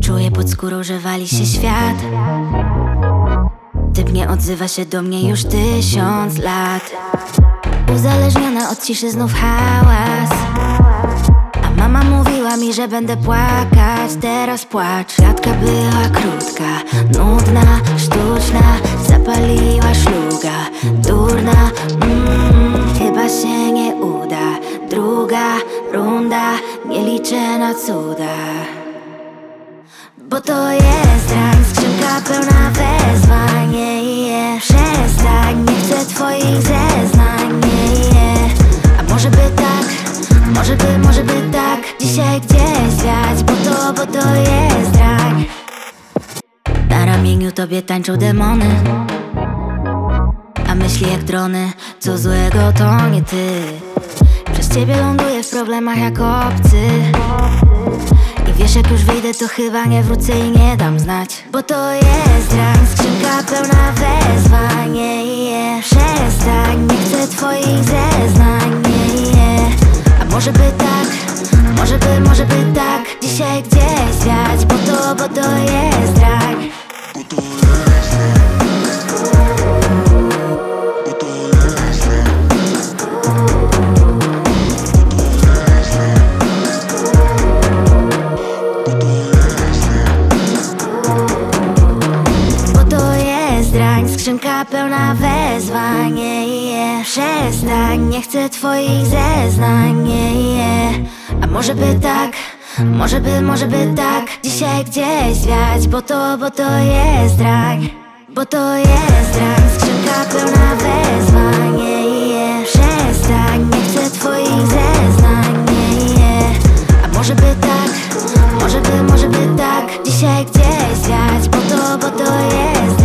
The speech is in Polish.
Czuję pod skórą, że wali się świat. Typ nie odzywa się do mnie już 1000 lat. Uzależniona od ciszy, znów hałas. A mama mówiła mi, że będę płakać. Teraz płacz. Gadka była krótka, nudna, sztuczna. Zapaliła szluga, durna. Chyba się nie uda. Druga runda, nie liczę na cuda. Bo to jest drań, skrzynka pełna wezwań. Przestań, nie chcę twoich zeznań. A może by tak, może by tak. Dzisiaj gdzieś zwiać, bo to jest drań. Na ramieniu tobie tańczą demony, a myśli jak drony, co złego to nie ty. Przez ciebie ląduję w problemach jak obcy. I wiesz, jak już wyjdę, to chyba nie wrócę i nie dam znać. Bo to jest drań, skrzynka pełna wezwań. Przestań, nie chcę twoich zeznań. A może by tak, może by tak. Dzisiaj gdzieś zwiać, bo to jest drań. Skrzynka pełna wezwań. Przestań, nie chcę twoich zeznań. A może by tak, może by tak. Dzisiaj gdzieś zwiać, bo to jest drań. Bo to jest drań, skrzynka pełna wezwań. Przestań, nie chcę twoich zeznań. A może by tak, może by tak. Dzisiaj gdzieś zwiać, bo to jest